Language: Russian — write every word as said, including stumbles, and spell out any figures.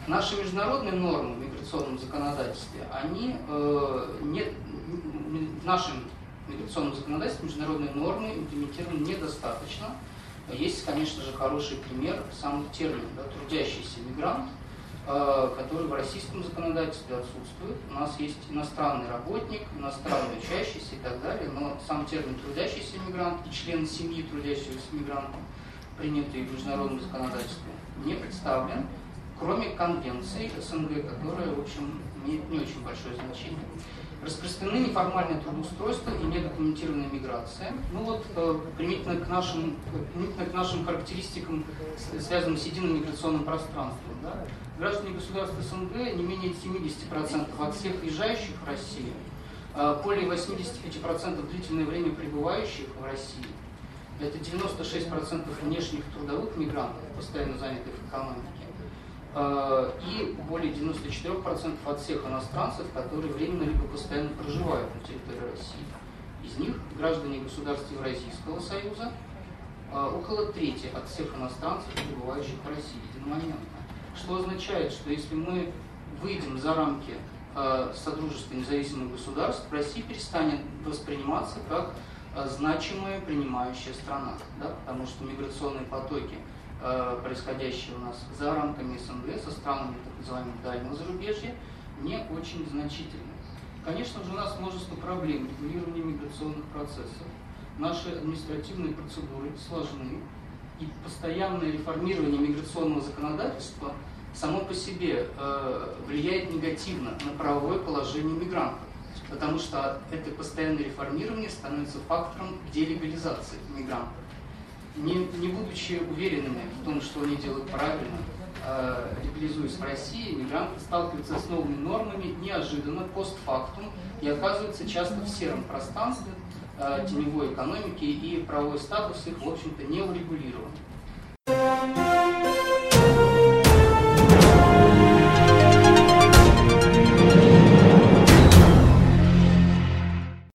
Наши международные нормы в миграционном законодательстве, они э, не, в нашем миграционном законодательстве международные нормы имплементированы недостаточно. Есть, конечно же, хороший пример, сам термин, да, трудящийся мигрант, э, который в российском законодательстве отсутствует. У нас есть иностранный работник, иностранный учащийся и так далее, но сам термин трудящийся мигрант и член семьи трудящегося мигранта, принятый в международном законодательстве, не представлен, кроме конвенции СНГ, которая, в общем, имеет не очень большое значение. Распространены неформальное трудоустройство и недокументированная миграция. Ну вот, э, применительно, к нашим, применительно к нашим характеристикам, связанным с единым миграционным пространством, да, граждане государств СНГ не менее семидесяти процентов от всех въезжающих в Россию, э, более восьмидесяти пяти процентов длительное время пребывающих в России, это девяносто шесть процентов внешних трудовых мигрантов, постоянно занятых в экономике, и более девяноста четырёх процентов от всех иностранцев, которые временно либо постоянно проживают на территории России. Из них граждане государств Евразийского союза, около трети от всех иностранцев, пребывающих в России единомоментно. Что означает, что если мы выйдем за рамки Содружества независимых государств, Россия перестанет восприниматься как значимая принимающая страна, да, потому что миграционные потоки, происходящие у нас за рамками СНГ, со странами так называемого дальнего зарубежья, не очень значительны. Конечно же, у нас множество проблем регулирования миграционных процессов. Наши административные процедуры сложны, и постоянное реформирование миграционного законодательства само по себе э, влияет негативно на правовое положение мигрантов, потому что это постоянное реформирование становится фактором делегализации мигрантов. Не, не будучи уверенными в том, что они делают правильно, э, легализуясь в России, мигранты сталкиваются с новыми нормами неожиданно, постфактум, и оказываются часто в сером пространстве э, теневой экономики, и правовой статус их, в общем-то, не урегулирован.